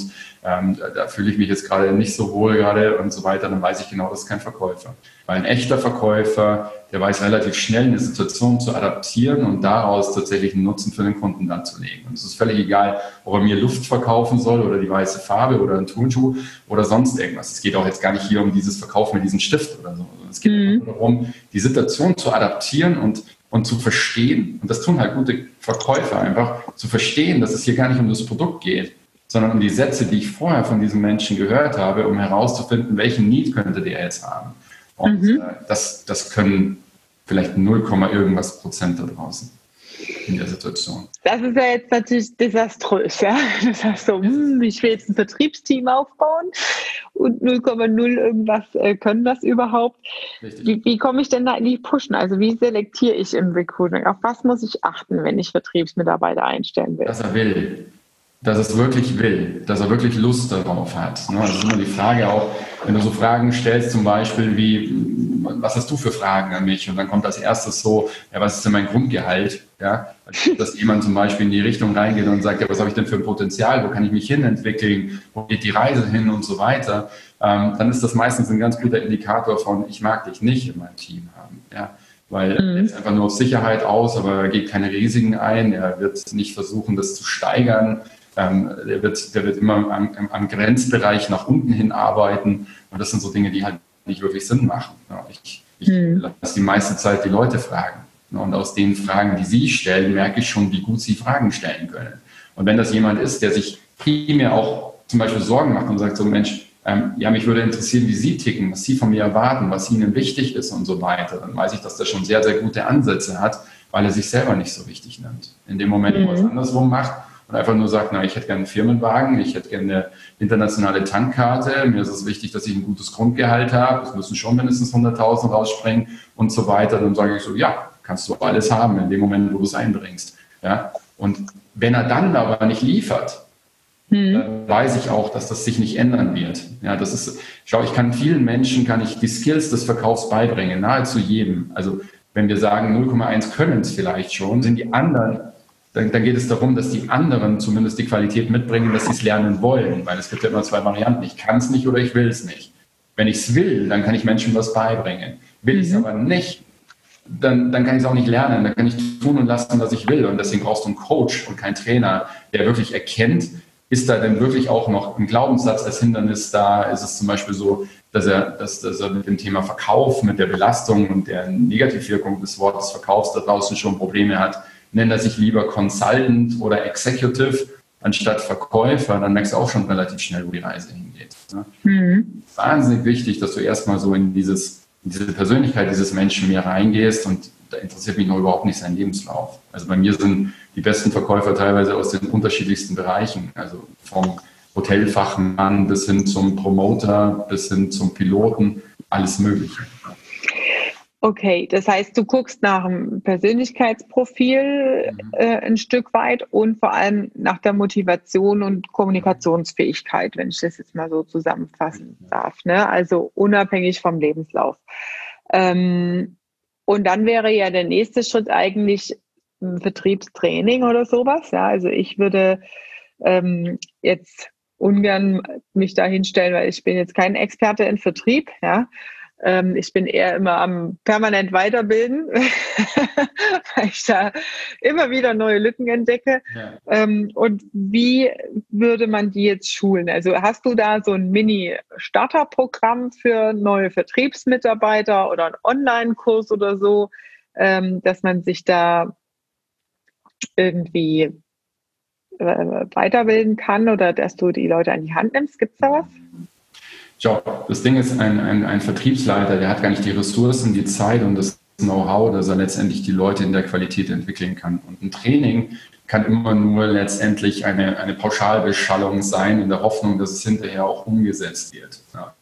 da fühle ich mich jetzt gerade nicht so wohl gerade und so weiter. Dann weiß ich genau, das ist kein Verkäufer. Weil ein echter Verkäufer, der weiß relativ schnell eine Situation zu adaptieren und daraus tatsächlich einen Nutzen für den Kunden dann zu legen. Und es ist völlig egal, ob er mir Luft verkaufen soll oder die weiße Farbe oder einen Turnschuh oder sonst irgendwas. Es geht auch jetzt gar nicht hier um dieses Verkauf mit diesem Stift oder so. Es geht nur darum, die Situation zu adaptieren und zu verstehen, und das tun halt gute Verkäufer einfach, zu verstehen, dass es hier gar nicht um das Produkt geht, sondern um die Sätze, die ich vorher von diesem Menschen gehört habe, um herauszufinden, welchen Need könnte der jetzt haben. Und das können vielleicht 0, irgendwas Prozent da draußen in der Situation. Das ist ja jetzt natürlich desaströs, ja. Das heißt so, ich will jetzt ein Vertriebsteam aufbauen und 0,0 irgendwas können das überhaupt. Wie komme ich denn da in die Pushen? Also wie selektiere ich im Recruiting? Auf was muss ich achten, wenn ich Vertriebsmitarbeiter einstellen will? Dass er will. Dass es wirklich will, dass er wirklich Lust darauf hat. Das ist immer die Frage auch, wenn du so Fragen stellst, zum Beispiel wie, was hast du für Fragen an mich? Und dann kommt als erstes so, ja, was ist denn mein Grundgehalt? Ja, dass jemand zum Beispiel in die Richtung reingeht und sagt, ja, was habe ich denn für ein Potenzial? Wo kann ich mich hinentwickeln? Wo geht die Reise hin und so weiter? Dann ist das meistens ein ganz guter Indikator von, ich mag dich nicht in meinem Team haben. Ja. Weil er ist einfach nur auf Sicherheit aus, aber er geht keine Risiken ein. Er wird nicht versuchen, das zu steigern. Der wird immer am Grenzbereich nach unten hin arbeiten. Und das sind so Dinge, die halt nicht wirklich Sinn machen. Ja, ich lasse die meiste Zeit die Leute fragen. Und aus den Fragen, die sie stellen, merke ich schon, wie gut sie Fragen stellen können. Und wenn das jemand ist, der sich primär auch zum Beispiel Sorgen macht und sagt so, Mensch, ja, mich würde interessieren, wie Sie ticken, was Sie von mir erwarten, was Ihnen wichtig ist und so weiter, dann weiß ich, dass der schon sehr, sehr gute Ansätze hat, weil er sich selber nicht so wichtig nimmt. In dem Moment, wo er es andersrum macht, und einfach nur sagt, na, ich hätte gerne einen Firmenwagen, ich hätte gerne eine internationale Tankkarte, mir ist es wichtig, dass ich ein gutes Grundgehalt habe, es müssen schon mindestens 100.000 rausspringen und so weiter. Dann sage ich so, ja, kannst du alles haben in dem Moment, wo du es einbringst. Ja? Und wenn er dann aber nicht liefert, dann weiß ich auch, dass das sich nicht ändern wird. Ja, das ist, ich kann vielen Menschen die Skills des Verkaufs beibringen, nahezu jedem. Also wenn wir sagen, 0,1 können es vielleicht schon, sind die anderen, dann geht es darum, dass die anderen zumindest die Qualität mitbringen, dass sie es lernen wollen, weil es gibt ja immer 2 Varianten. Ich kann es nicht oder ich will es nicht. Wenn ich es will, dann kann ich Menschen was beibringen. Will ich es aber nicht, dann kann ich es auch nicht lernen. Dann kann ich tun und lassen, was ich will. Und deswegen brauchst du einen Coach und keinen Trainer, der wirklich erkennt, ist da denn wirklich auch noch ein Glaubenssatz als Hindernis da? Ist es zum Beispiel so, dass er mit dem Thema Verkauf, mit der Belastung und der Negativwirkung des Wortes Verkaufs da draußen schon Probleme hat? Nennt er sich lieber Consultant oder Executive anstatt Verkäufer, dann merkst du auch schon relativ schnell, wo die Reise hingeht. Ne? Wahnsinnig wichtig, dass du erstmal so in diese Persönlichkeit dieses Menschen mehr reingehst und da interessiert mich noch überhaupt nicht sein Lebenslauf. Also bei mir sind die besten Verkäufer teilweise aus den unterschiedlichsten Bereichen, also vom Hotelfachmann bis hin zum Promoter, bis hin zum Piloten, alles Mögliche. Okay, das heißt, du guckst nach dem Persönlichkeitsprofil ein Stück weit und vor allem nach der Motivation und Kommunikationsfähigkeit, wenn ich das jetzt mal so zusammenfassen darf, ne? Also unabhängig vom Lebenslauf. Und dann wäre ja der nächste Schritt eigentlich ein Vertriebstraining oder sowas. Ja? Also ich würde jetzt ungern mich da hinstellen, weil ich bin jetzt kein Experte in Vertrieb, ja. Ich bin eher immer am permanent weiterbilden, weil ich da immer wieder neue Lücken entdecke. Ja. Und wie würde man die jetzt schulen? Also hast du da so ein Mini-Starterprogramm für neue Vertriebsmitarbeiter oder einen Online-Kurs oder so, dass man sich da irgendwie weiterbilden kann oder dass du die Leute an die Hand nimmst? Gibt es da was? Das Ding ist, ein Vertriebsleiter, der hat gar nicht die Ressourcen, die Zeit und das Know-how, dass er letztendlich die Leute in der Qualität entwickeln kann. Und ein Training kann immer nur letztendlich eine Pauschalbeschallung sein, in der Hoffnung, dass es hinterher auch umgesetzt wird. Ja.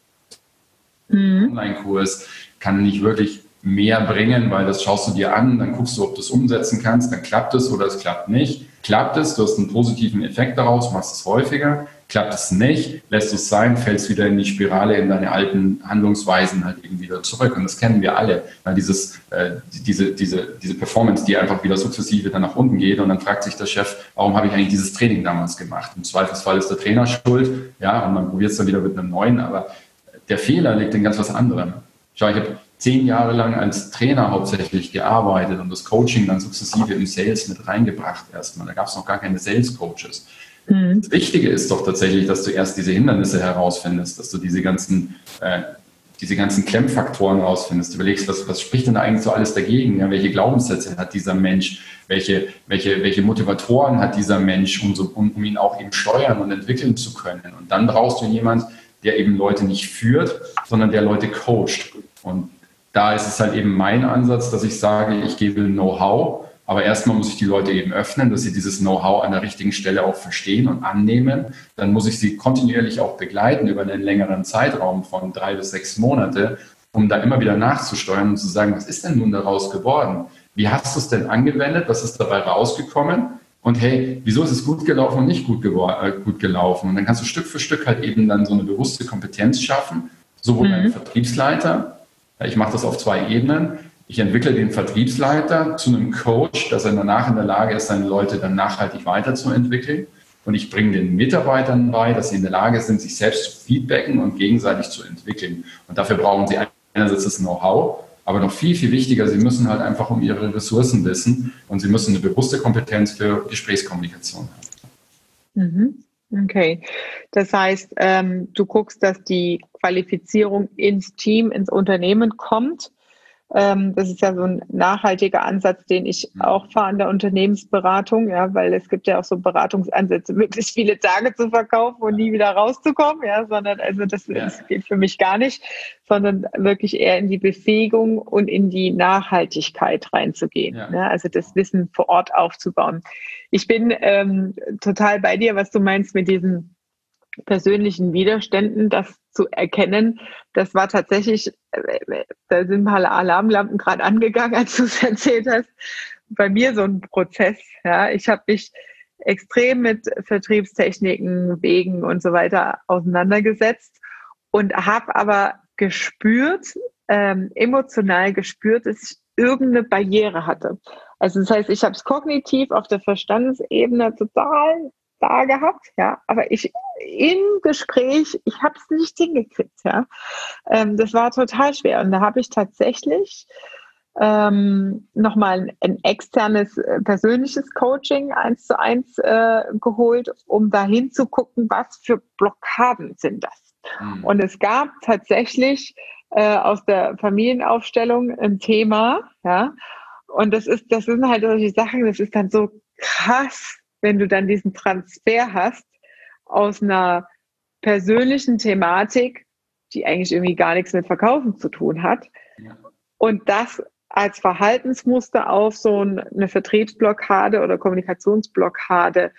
Ein Online-Kurs kann nicht wirklich mehr bringen, weil das schaust du dir an, dann guckst du, ob du es umsetzen kannst, dann klappt es oder es klappt nicht. Klappt es, du hast einen positiven Effekt daraus, machst es häufiger. Klappt es nicht, lässt es sein, fällst wieder in die Spirale, in deine alten Handlungsweisen halt eben wieder zurück. Und das kennen wir alle, weil diese Performance, die einfach wieder sukzessive dann nach unten geht und dann fragt sich der Chef, warum habe ich eigentlich dieses Training damals gemacht? Im Zweifelsfall ist der Trainer schuld, ja, und man probiert es dann wieder mit einem neuen, aber der Fehler liegt in ganz was anderem. Schau, ich habe 10 Jahre lang als Trainer hauptsächlich gearbeitet und das Coaching dann sukzessive im Sales mit reingebracht erstmal. Da gab es noch gar keine Sales-Coaches. Das Wichtige ist doch tatsächlich, dass du erst diese Hindernisse herausfindest, dass du diese ganzen Klemmfaktoren herausfindest. Du überlegst, was spricht denn da eigentlich so alles dagegen? Ja, welche Glaubenssätze hat dieser Mensch? Welche Motivatoren hat dieser Mensch, um ihn auch eben steuern und entwickeln zu können? Und dann brauchst du jemanden, der eben Leute nicht führt, sondern der Leute coacht. Und da ist es halt eben mein Ansatz, dass ich sage, ich gebe Know-how, aber erstmal muss ich die Leute eben öffnen, dass sie dieses Know-how an der richtigen Stelle auch verstehen und annehmen. Dann muss ich sie kontinuierlich auch begleiten über einen längeren Zeitraum von 3 bis 6 Monate, um da immer wieder nachzusteuern und zu sagen, was ist denn nun daraus geworden? Wie hast du es denn angewendet? Was ist dabei rausgekommen? Und hey, wieso ist es gut gelaufen und nicht gut gelaufen? Und dann kannst du Stück für Stück halt eben dann so eine bewusste Kompetenz schaffen, sowohl ein Vertriebsleiter, ich mache das auf 2 Ebenen. Ich entwickle den Vertriebsleiter zu einem Coach, dass er danach in der Lage ist, seine Leute dann nachhaltig weiterzuentwickeln. Und ich bringe den Mitarbeitern bei, dass sie in der Lage sind, sich selbst zu feedbacken und gegenseitig zu entwickeln. Und dafür brauchen sie einerseits das Know-how, aber noch viel, viel wichtiger, sie müssen halt einfach um ihre Ressourcen wissen und sie müssen eine bewusste Kompetenz für Gesprächskommunikation haben. Okay, das heißt, du guckst, dass die Qualifizierung ins Team, ins Unternehmen kommt. Das ist ja so ein nachhaltiger Ansatz, den ich auch fahre in der Unternehmensberatung, ja, weil es gibt ja auch so Beratungsansätze, möglichst viele Tage zu verkaufen und nie wieder rauszukommen, ja, sondern also das geht für mich gar nicht, sondern wirklich eher in die Befähigung und in die Nachhaltigkeit reinzugehen, ja, also das Wissen vor Ort aufzubauen. Ich bin total bei dir, was du meinst mit diesen persönlichen Widerständen, das zu erkennen, das war tatsächlich, da sind mal Alarmlampen gerade angegangen, als du es erzählt hast, bei mir so ein Prozess. Ja, ich habe mich extrem mit Vertriebstechniken, Wegen und so weiter auseinandergesetzt und habe aber gespürt, emotional gespürt, dass ich irgendeine Barriere hatte. Also das heißt, ich habe es kognitiv auf der Verstandesebene total da gehabt, ja, aber ich im Gespräch, ich habe es nicht hingekriegt, ja. Das war total schwer und da habe ich tatsächlich nochmal ein externes persönliches Coaching 1:1 geholt, um da hinzugucken, was für Blockaden sind das. Und es gab tatsächlich aus der Familienaufstellung ein Thema, ja, und das sind halt solche Sachen, das ist dann so krass, wenn du dann diesen Transfer hast aus einer persönlichen Thematik, die eigentlich irgendwie gar nichts mit Verkaufen zu tun hat, und das als Verhaltensmuster auf so eine Vertriebsblockade oder Kommunikationsblockade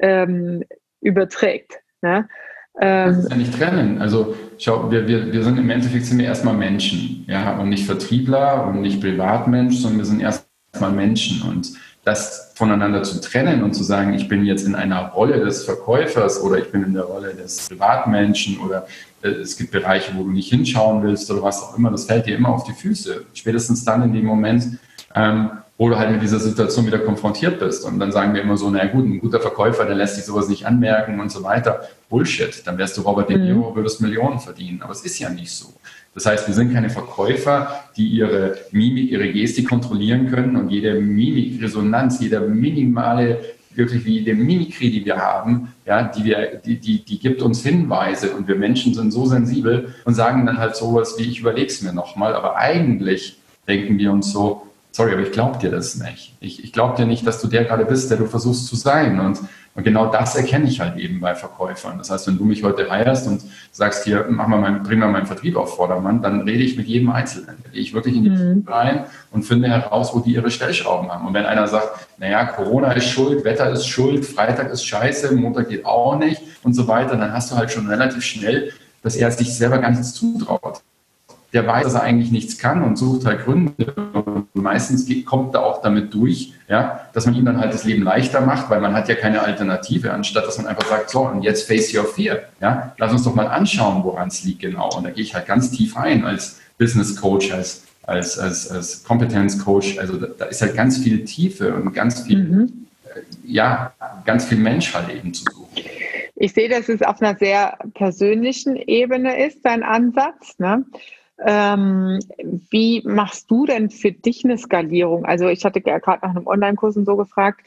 überträgt. Ne? Das ist ja nicht trennen. Also schau, wir sind im Endeffekt sind wir erstmal Menschen, ja, und nicht Vertriebler und nicht Privatmensch, sondern wir sind erstmal Menschen. Und das voneinander zu trennen und zu sagen, ich bin jetzt in einer Rolle des Verkäufers oder ich bin in der Rolle des Privatmenschen oder es gibt Bereiche, wo du nicht hinschauen willst oder was auch immer, das fällt dir immer auf die Füße. Spätestens dann in dem Moment, wo du halt mit dieser Situation wieder konfrontiert bist. Und dann sagen wir immer so, na gut, ein guter Verkäufer, der lässt sich sowas nicht anmerken und so weiter. Bullshit, dann wärst du Robert De Niro, würdest Millionen verdienen. Aber es ist ja nicht so. Das heißt, wir sind keine Verkäufer, die ihre Mimik, ihre Gestik kontrollieren können und jede Mimikresonanz, jeder minimale, wirklich wie jede Mimikrie, die wir haben, ja, die gibt uns Hinweise und wir Menschen sind so sensibel und sagen dann halt sowas wie, ich überleg's mir nochmal, aber eigentlich denken wir uns so, sorry, aber ich glaube dir das nicht. Ich glaube dir nicht, dass du der gerade bist, der du versuchst zu sein. Und genau das erkenne ich halt eben bei Verkäufern. Das heißt, wenn du mich heute heierst und sagst, hier, bring mal meinen Vertrieb auf Vordermann, dann rede ich mit jedem Einzelnen. Da gehe ich wirklich in die Tiefe rein und finde heraus, wo die ihre Stellschrauben haben. Und wenn einer sagt, naja, Corona ist schuld, Wetter ist schuld, Freitag ist scheiße, Montag geht auch nicht und so weiter, dann hast du halt schon relativ schnell, dass er sich selber gar nichts zutraut. Der weiß, dass er eigentlich nichts kann und sucht halt Gründe. Und meistens kommt er auch damit durch, ja, dass man ihm dann halt das Leben leichter macht, weil man hat ja keine Alternative, anstatt dass man einfach sagt, so, und jetzt face your fear. Ja, lass uns doch mal anschauen, woran es liegt genau. Und da gehe ich halt ganz tief rein als Business Coach, als Kompetenzcoach. Also da ist halt ganz viel Tiefe und ganz viel, ganz viel Mensch halt eben zu suchen. Ich sehe, dass es auf einer sehr persönlichen Ebene ist, dein Ansatz, ne? Wie machst du denn für dich eine Skalierung? Also ich hatte ja gerade nach einem Online-Kurs und so gefragt,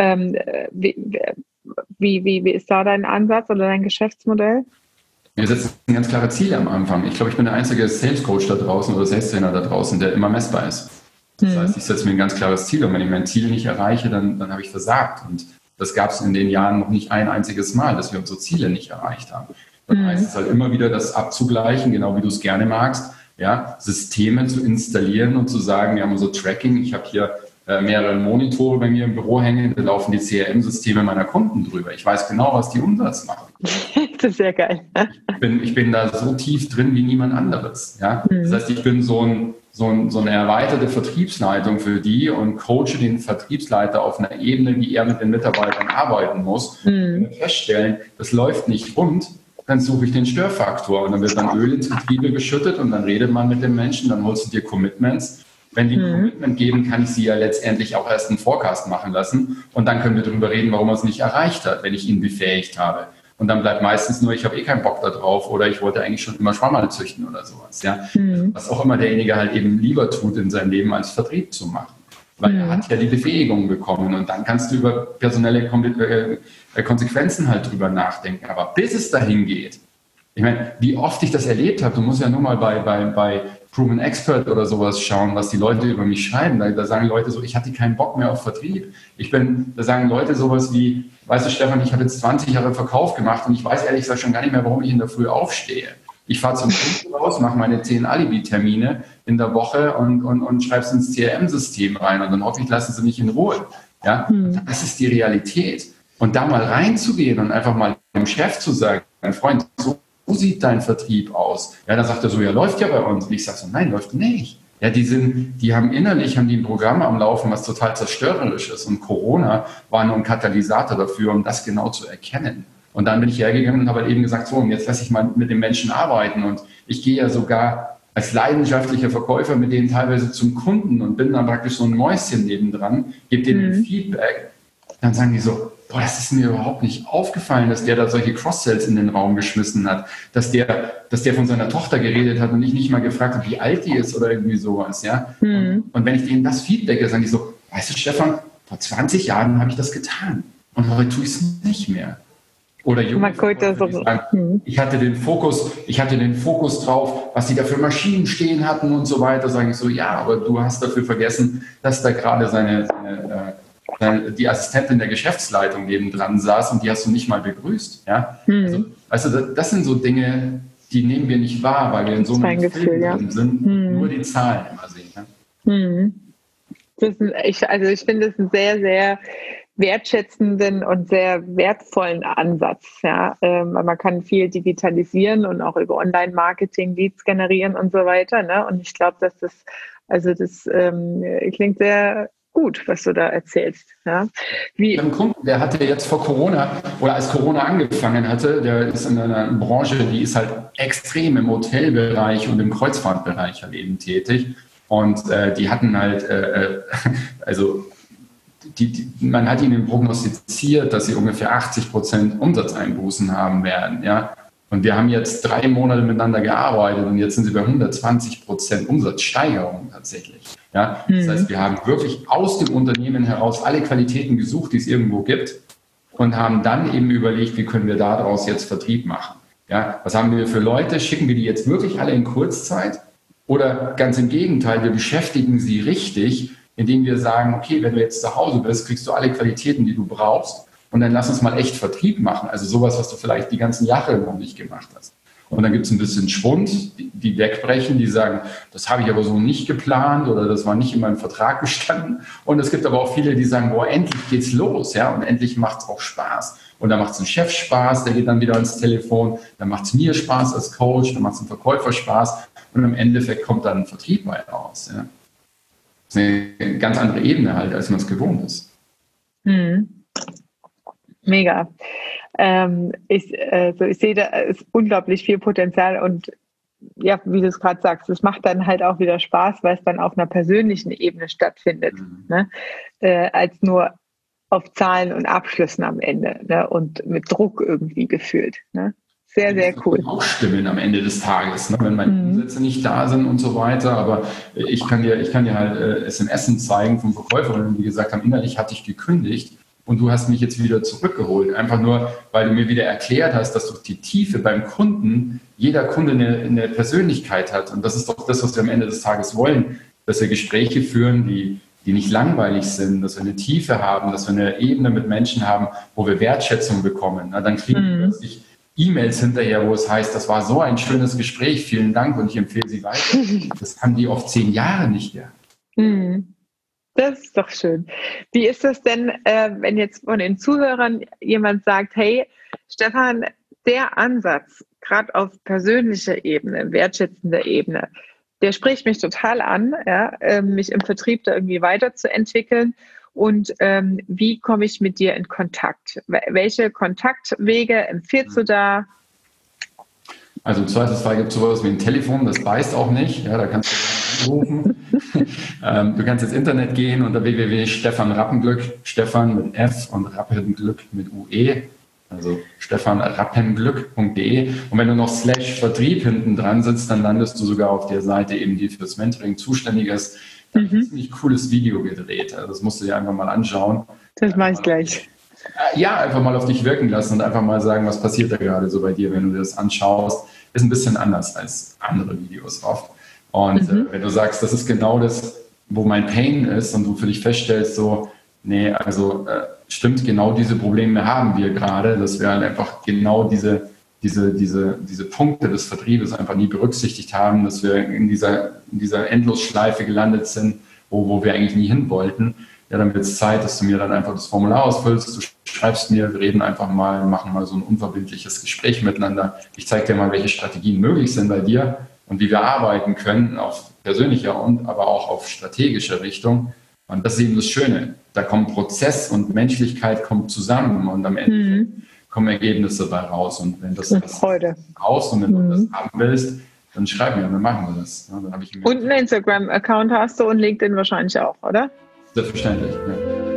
wie ist da dein Ansatz oder dein Geschäftsmodell? Wir setzen ganz klare Ziele am Anfang. Ich glaube, ich bin der einzige Sales-Coach da draußen oder Sales-Trainer da draußen, der immer messbar ist. Das heißt, ich setze mir ein ganz klares Ziel und wenn ich mein Ziel nicht erreiche, dann habe ich versagt. Und das gab es in den Jahren noch nicht ein einziges Mal, dass wir unsere Ziele nicht erreicht haben. Dann heißt es halt immer wieder, das abzugleichen, genau wie du es gerne magst, ja, Systeme zu installieren und zu sagen, wir haben unser Tracking, ich habe hier mehrere Monitore bei mir im Büro hängen, da laufen die CRM-Systeme meiner Kunden drüber. Ich weiß genau, was die Umsatz machen. Das ist sehr geil. Ich bin da so tief drin wie niemand anderes. Ja? Das heißt, ich bin so eine erweiterte Vertriebsleitung für die und coache den Vertriebsleiter auf einer Ebene, wie er mit den Mitarbeitern arbeiten muss. Wenn wir feststellen, das läuft nicht rund, dann suche ich den Störfaktor und dann wird dann Öl ins Getriebe geschüttet und dann redet man mit den Menschen, dann holst du dir Commitments. Wenn die ein Commitment geben, kann ich sie ja letztendlich auch erst einen Forecast machen lassen und dann können wir darüber reden, warum er es nicht erreicht hat, wenn ich ihn befähigt habe. Und dann bleibt meistens nur, ich habe keinen Bock da drauf oder ich wollte eigentlich schon immer Schwammerl züchten oder sowas. Ja? Was auch immer derjenige halt eben lieber tut in seinem Leben, als Vertrieb zu machen. Weil er hat ja die Befähigung bekommen und dann kannst du über personelle Konsequenzen halt drüber nachdenken. Aber bis es dahin geht, ich meine, wie oft ich das erlebt habe, du musst ja nur mal bei Proven Expert oder sowas schauen, was die Leute über mich schreiben. Da sagen Leute so, ich hatte keinen Bock mehr auf Vertrieb. Da sagen Leute sowas wie, weißt du Stefan, ich habe jetzt 20 Jahre Verkauf gemacht und ich weiß ehrlich gesagt schon gar nicht mehr, warum ich in der Früh aufstehe. Ich fahre zum Kunden raus, mache meine 10 Alibi-Termine in der Woche und schreibe es ins CRM-System rein und dann hoffe ich, lassen sie mich in Ruhe. Ja? Das ist die Realität. Und da mal reinzugehen und einfach mal dem Chef zu sagen, mein Freund, so sieht dein Vertrieb aus? Ja, dann sagt er so, ja, läuft ja bei uns. Und ich sage so, nein, läuft nicht. Ja, die haben ein Programm am Laufen, was total zerstörerisch ist. Und Corona war nur ein Katalysator dafür, um das genau zu erkennen. Und dann bin ich hergegangen und habe halt eben gesagt, so, und jetzt lasse ich mal mit den Menschen arbeiten. Und ich gehe ja sogar als leidenschaftlicher Verkäufer mit denen teilweise zum Kunden und bin dann praktisch so ein Mäuschen nebendran, gebe denen Feedback. Dann sagen die so, boah, das ist mir überhaupt nicht aufgefallen, dass der da solche Cross-Sells in den Raum geschmissen hat, dass der von seiner Tochter geredet hat und ich nicht mal gefragt habe, wie alt die ist oder irgendwie sowas. Ja? Und wenn ich denen das feedbacke, sagen die so, weißt du, Stefan, vor 20 Jahren habe ich das getan und heute tue ich es nicht mehr. Oder Junge, ich hatte den Fokus drauf, was die da für Maschinen stehen hatten und so weiter. Sage ich so, ja, aber du hast dafür vergessen, dass da gerade die Assistentin der Geschäftsleitung nebendran saß und die hast du nicht mal begrüßt. Ja? Also, das sind so Dinge, die nehmen wir nicht wahr, weil wir in so einem Film drin sind, nur die Zahlen immer sehen. Ja? Ich finde es einen sehr, sehr wertschätzenden und sehr wertvollen Ansatz. Ja? Man kann viel digitalisieren und auch über Online-Marketing Leads generieren und so weiter. Ne? Und ich glaube, dass das klingt sehr gut, was du da erzählst. Ja? Ein Kunden, der hatte jetzt vor Corona oder als Corona angefangen hatte, der ist in einer Branche, die ist halt extrem im Hotelbereich und im Kreuzfahrtbereich halt eben tätig. Und die hatten halt, man hat ihnen prognostiziert, dass sie ungefähr 80% Umsatzeinbußen haben werden. Ja? Und wir haben jetzt 3 Monate miteinander gearbeitet und jetzt sind sie bei 120% Umsatzsteigerung tatsächlich. Ja? Das heißt, wir haben wirklich aus dem Unternehmen heraus alle Qualitäten gesucht, die es irgendwo gibt und haben dann eben überlegt, wie können wir daraus jetzt Vertrieb machen. Ja? Was haben wir für Leute? Schicken wir die jetzt wirklich alle in Kurzzeit? Oder ganz im Gegenteil, wir beschäftigen sie richtig, indem wir sagen, okay, wenn du jetzt zu Hause bist, kriegst du alle Qualitäten, die du brauchst. Und dann lass uns mal echt Vertrieb machen. Also sowas, was du vielleicht die ganzen Jahre noch nicht gemacht hast. Und dann gibt es ein bisschen Schwund, die wegbrechen, die sagen, das habe ich aber so nicht geplant oder das war nicht in meinem Vertrag gestanden. Und es gibt aber auch viele, die sagen, boah, endlich geht's los, ja, und endlich macht es auch Spaß. Und dann macht es dem Chef Spaß, der geht dann wieder ans Telefon, dann macht es mir Spaß als Coach, dann macht es dem Verkäufer Spaß und im Endeffekt kommt dann ein Vertrieb bei raus. Ja. Das ist eine ganz andere Ebene halt, als man es gewohnt ist. Mega. Ich sehe, da ist unglaublich viel Potenzial und ja, wie du es gerade sagst, es macht dann halt auch wieder Spaß, weil es dann auf einer persönlichen Ebene stattfindet, ne? Als nur auf Zahlen und Abschlüssen am Ende, ne? Und mit Druck irgendwie gefühlt. Ne? Sehr, sehr cool. Auch stimmen am Ende des Tages, ne? Wenn meine Umsätze nicht da sind und so weiter. Aber ich kann dir halt SMS zeigen von Verkäuferinnen, die gesagt haben, innerlich hatte ich gekündigt und du hast mich jetzt wieder zurückgeholt. Einfach nur, weil du mir wieder erklärt hast, dass durch die Tiefe beim Kunden jeder Kunde eine Persönlichkeit hat. Und das ist doch das, was wir am Ende des Tages wollen, dass wir Gespräche führen, die nicht langweilig sind, dass wir eine Tiefe haben, dass wir eine Ebene mit Menschen haben, wo wir Wertschätzung bekommen. Na, dann kriegen wir plötzlich E-Mails hinterher, wo es heißt, das war so ein schönes Gespräch, vielen Dank und ich empfehle Sie weiter. Das haben die oft 10 Jahre nicht gehabt. Das ist doch schön. Wie ist das denn, wenn jetzt von den Zuhörern jemand sagt, hey, Stefan, der Ansatz, gerade auf persönlicher Ebene, wertschätzender Ebene, der spricht mich total an, ja, mich im Vertrieb da irgendwie weiterzuentwickeln. Und wie komme ich mit dir in Kontakt? Welche Kontaktwege empfiehlst du da? Also im Zweifelsfall gibt es sowas wie ein Telefon, das beißt auch nicht. Ja, da kannst du anrufen. Du kannst ins Internet gehen unter www.stefanrappenglück, Stefan mit F und Rappenglück mit UE. Also stefanrappenglück.de. Und wenn du noch /Vertrieb hinten dran sitzt, dann landest du sogar auf der Seite eben, die fürs Mentoring zuständig ist. Da ist ein ziemlich cooles Video gedreht. Also das musst du dir einfach mal anschauen. Das mache ich gleich. Ja, einfach mal auf dich wirken lassen und einfach mal sagen, was passiert da gerade so bei dir, wenn du dir das anschaust. Ist ein bisschen anders als andere Videos oft. Und wenn du sagst, das ist genau das, wo mein Pain ist und du für dich feststellst, so, nee, also stimmt, genau diese Probleme haben wir gerade, dass wir halt einfach genau diese Punkte des Vertriebes einfach nie berücksichtigt haben, dass wir in dieser Endlosschleife gelandet sind, wo wir eigentlich nie hin wollten. Ja, dann wird es Zeit, dass du mir dann einfach das Formular ausfüllst, du schreibst mir, wir reden einfach mal, machen mal so ein unverbindliches Gespräch miteinander. Ich zeige dir mal, welche Strategien möglich sind bei dir und wie wir arbeiten können auf persönlicher und aber auch auf strategischer Richtung. Und das ist eben das Schöne. Da kommt Prozess und Menschlichkeit kommt zusammen und am Ende kommen Ergebnisse dabei raus. Und wenn das raus und wenn du das haben willst, dann schreib mir und dann machen wir das. Ja, dann habe ich und einen Instagram-Account hast du und LinkedIn wahrscheinlich auch, oder? Selbstverständlich, ja.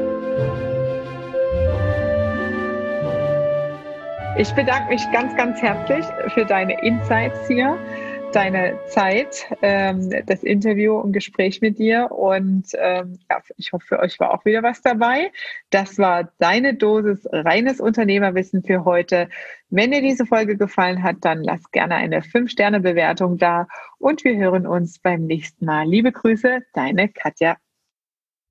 Ich bedanke mich ganz, ganz herzlich für deine Insights hier, deine Zeit, das Interview und Gespräch mit dir. Und ich hoffe, für euch war auch wieder was dabei. Das war deine Dosis reines Unternehmerwissen für heute. Wenn dir diese Folge gefallen hat, dann lass gerne eine 5-Sterne-Bewertung da. Und wir hören uns beim nächsten Mal. Liebe Grüße, deine Katja.